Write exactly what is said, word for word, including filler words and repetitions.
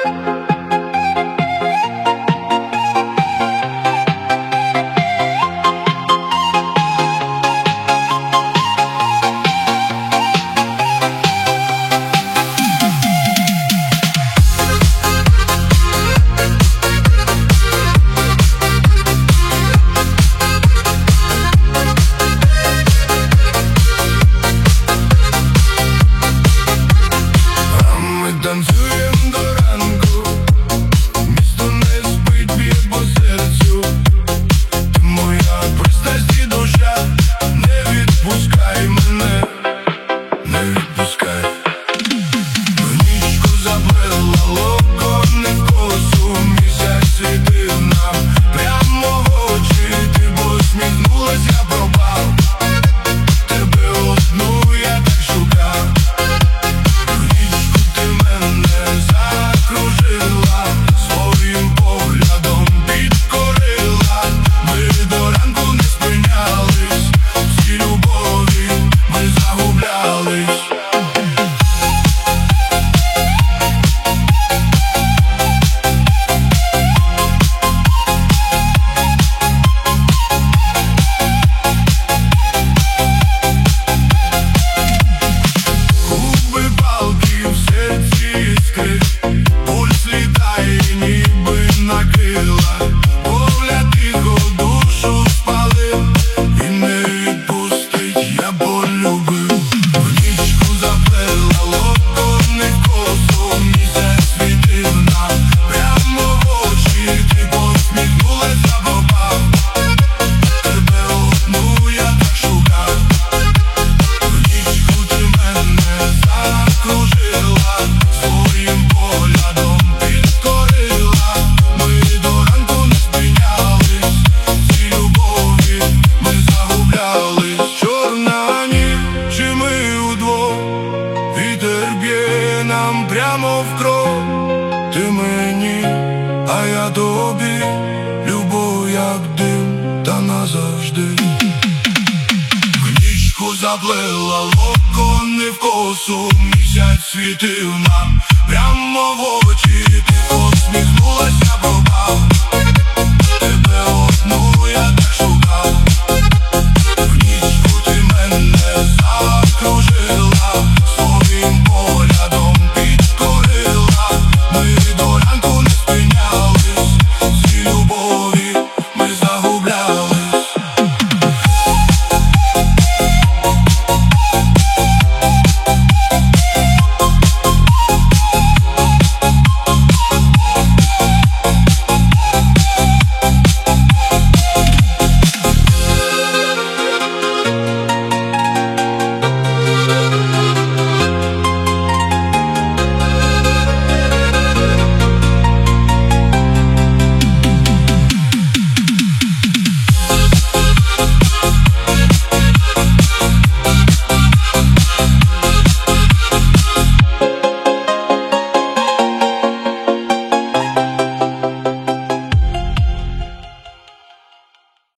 Танцюєм до ранку, місто не спить, б'є по серцю. Ти моя пристрасть і душа, не відпускай мене, не відпускай. Нічку заплела локо, не в косу, місяць світив нам прямо в очі. Ти посміхнулась, я пропав, тебе одну я так шукав. Своїм поглядом підкорила, ми до ранку не спинялись, всі любові ми загублялись. Губи палки, в серці іскри, пульс літає, ніби на крилах. Погляд тихо душу спалив і не відпустить, я полюбив. В нічку заплела локо, не в косу, місяць світив нам прямо в очі. Ти посміхнулась, я пропав, тебе одну я так шукав. В нічку ти мене закружила, своїм поглядом підкорила. Ми до ранку не спинялись, всі любові ми загублялись. Чорна ніч, і ми удвох, вітер б'є нам прямо в кров. Ти мені, а я тобі, любов як дим, та назавжди. В нічку заплела локо, не в косу, місяць світив нам прямо в очі. Ти посміхнулась,